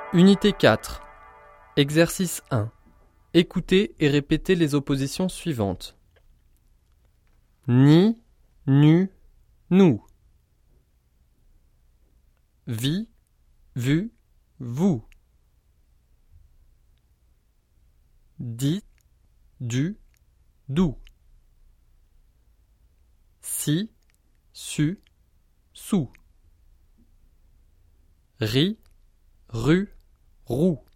Unité 4. Exercice 1. Écoutez et répétez les oppositions suivantes. Ni, nu, nous. Vi, vu, vous. Dit, du, d'où. Si, su, sous. Ri, rue, roux.